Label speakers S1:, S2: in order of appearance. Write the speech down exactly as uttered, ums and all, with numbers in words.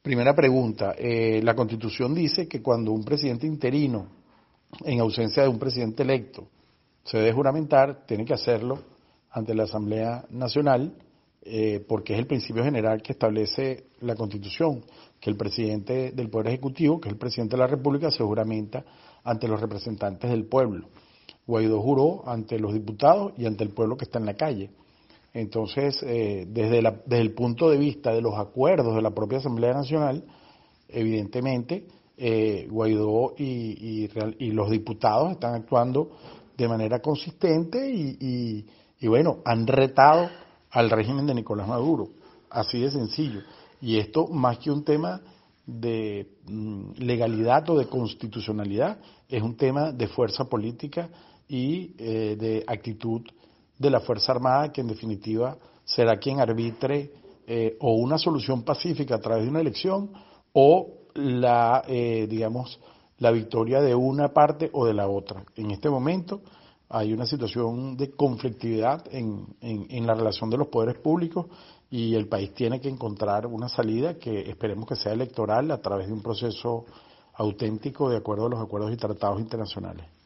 S1: Primera pregunta, eh, la Constitución dice que cuando un presidente interino, en ausencia de un presidente electo, se debe juramentar, tiene que hacerlo ante la Asamblea Nacional, eh, porque es el principio general que establece la Constitución, que el presidente del Poder Ejecutivo, que es el presidente de la República, se juramenta ante los representantes del pueblo. Guaidó juró ante los diputados y ante el pueblo que está en la calle. Entonces, eh, desde, la, desde el punto de vista de los acuerdos de la propia Asamblea Nacional, evidentemente, eh, Guaidó y, y, y los diputados están actuando de manera consistente y, y, y, bueno, han retado al régimen de Nicolás Maduro, así de sencillo. Y esto, más que un tema de mm, legalidad o de constitucionalidad, es un tema de fuerza política y eh, de actitud de la Fuerza Armada, que en definitiva será quien arbitre eh, o una solución pacífica a través de una elección o la, eh, digamos, la victoria de una parte o de la otra. En este momento hay una situación de conflictividad en, en, en la relación de los poderes públicos y el país tiene que encontrar una salida que esperemos que sea electoral a través de un proceso auténtico de acuerdo a los acuerdos y tratados internacionales.